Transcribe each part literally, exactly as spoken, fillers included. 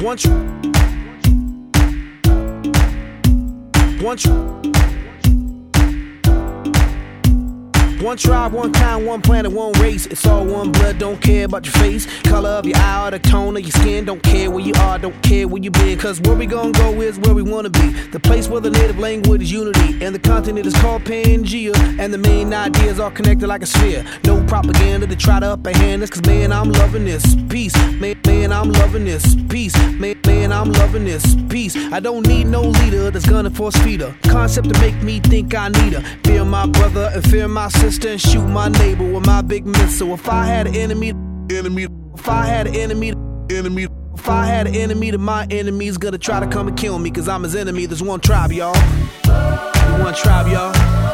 One tr- One tr- One tribe, one kind, one planet, one race. It's all one blood, don't care about your face, color of your eye or the tone of your skin. Don't care where you are, don't care where you been. Cause where we gon' go is where we wanna be. The place where the native language is unity, and the continent is called Pangea. And the main ideas are connected like a sphere. No propaganda to try to upper hand us. Cause man, I'm loving this peace. Man, man, I'm loving this peace. Man, man, I'm loving this peace. I don't need no leader that's gonna force feed her. Concept to make me think I need her. Fear my brother and fear my sister, and shoot my neighbor with my big missile. If I had an enemy, enemy. If I had an enemy, enemy. If I had an enemy, then my enemy's gonna try to come and kill me. Cause I'm his enemy. There's one tribe, y'all. One tribe, y'all.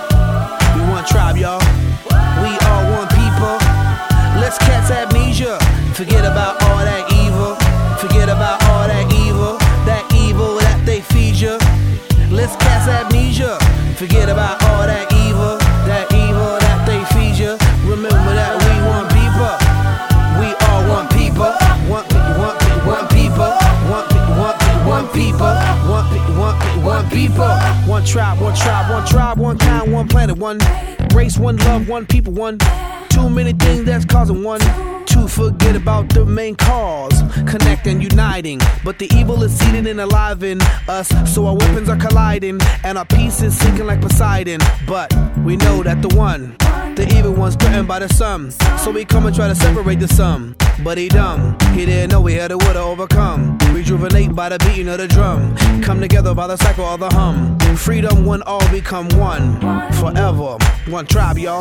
We one tribe, y'all. We are one people. Let's catch amnesia. Forget about all that evil. Forget about all that evil. That evil that they feed you. Let's catch amnesia. Forget about all that evil. That evil that they feed you. Remember that we one people. We are one people. One, one, one people. One, one, one people. One, one, one people. One tribe, one tribe, one tribe, one kind, one planet, one race, one love, one people, one. Too many things that's causing one to forget about the main cause, connect and uniting. But the evil is seated and alive in us, so our weapons are colliding and our peace is sinking like Poseidon. But we know that the one, the evil one's threatened by the sun, so we come and try to separate the sum. But he dumb, he didn't know he had a will to overcome. Rejuvenate by the beating of the drum, come together by the cycle of the hum. Freedom, one all become one, forever. One tribe, y'all.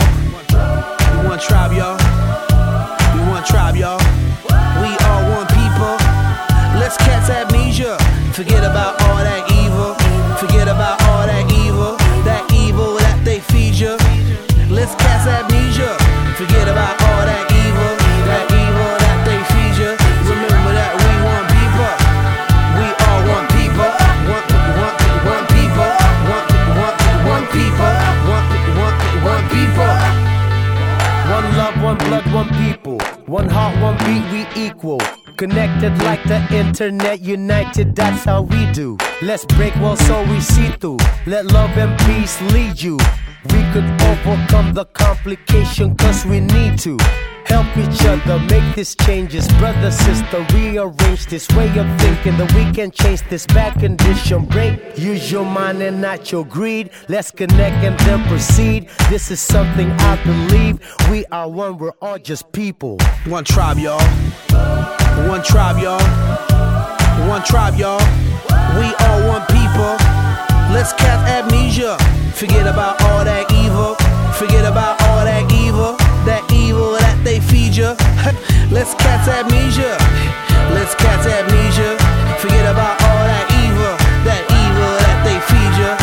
One tribe, y'all. We one tribe, y'all. We are one people. Let's catch amnesia. Forget about all that evil. Forget about all that evil. That evil that they feed you. Let's catch amnesia. Forget about all that evil. That evil that they feed you. Remember that we one people. We are one people. One, one, one people. One, one, one people. One, one, one people. One love, one blood, one people. One heart, one beat, we equal. Connected like the internet, united, that's how we do. Let's break walls so we see through. Let love and peace lead you. We could overcome the complication cause we need to. Help each other, make these changes. Brother, sister, rearrange this way of thinking that we can change this bad condition. Break, use your mind and not your greed. Let's connect and then proceed. This is something I believe. We are one, we're all just people. One tribe, y'all. One tribe, y'all. One tribe, y'all. We are one people. Let's catch amnesia. Forget about all that evil. Forget about all that evil. That evil that they feed you. Let's catch amnesia. Let's catch amnesia. Forget about all that evil. That evil that they feed you.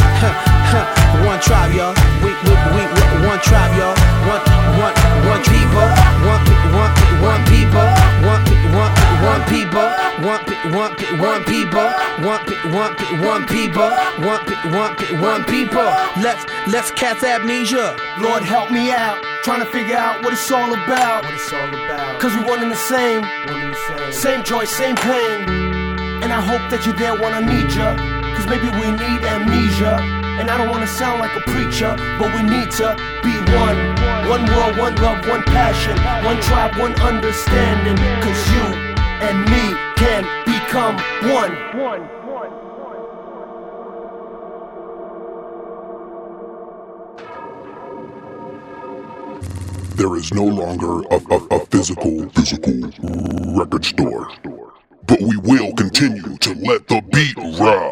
One tribe, y'all. We, we, we, we one tribe, y'all. One, one, one people. One, one, one people. One, one, one people. One, one, one people. One, one, one people. One, one, one people. Let's let's catch amnesia. Lord, help me out. Trying to figure out what it's all about. What it's all about. Cause we one and the same. One and the same. Same joy, same pain. And I hope that you're there when I need ya. Cause maybe we need amnesia. And I don't wanna sound like a preacher, but we need to be one. One world, one love, one passion. One tribe, one understanding. Cause you and me can become one. There is no longer a, a, a physical, physical record store. But we will continue to let the beat rock.